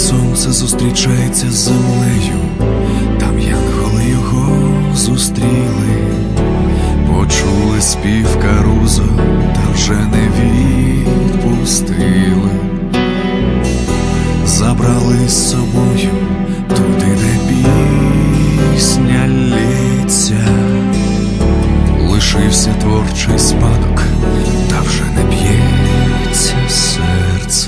сонце зустрічається з землею, там янголи його зустріли, почули спів Карузо, та вже не відпустили. Забрали з собою туди, де пісня лється, лишився творчий спадок, та вже не б'ється серце.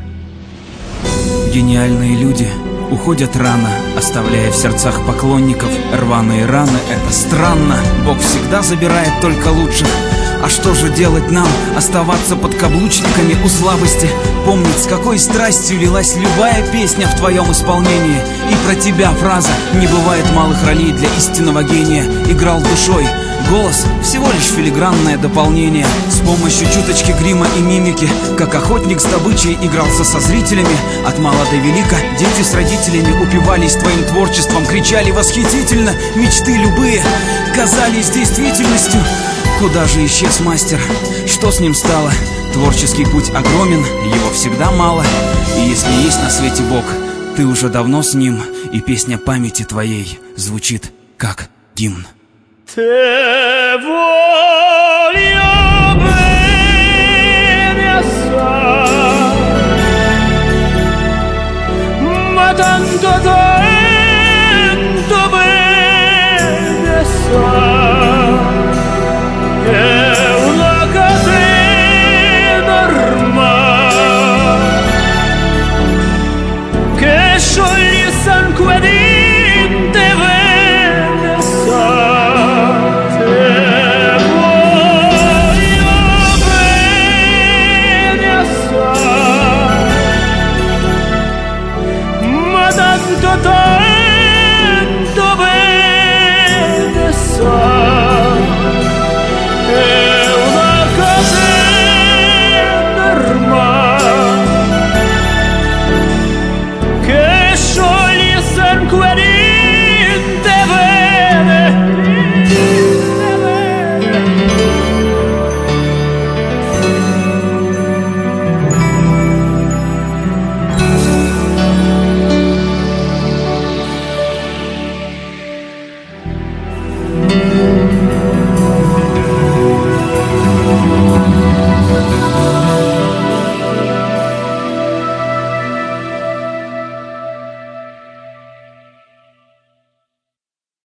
Гениальные люди уходят рано, оставляя в сердцах поклонников рваные раны. Это странно, Бог всегда забирает только лучших. А что же делать нам? Оставаться под каблучниками у слабости? Помнить, с какой страстью лилась любая песня в твоем исполнении. И про тебя фраза «Не бывает малых ролей для истинного гения». Играл душой. Голос — всего лишь филигранное дополнение. С помощью чуточки грима и мимики, как охотник с добычей, игрался со зрителями. От мала до велика дети с родителями упивались твоим творчеством, кричали восхитительно. Мечты любые казались действительностью. Куда же исчез мастер? Что с ним стало? Творческий путь огромен, его всегда мало. И если есть на свете Бог, ты уже давно с ним, и песня памяти твоей звучит как гимн. Te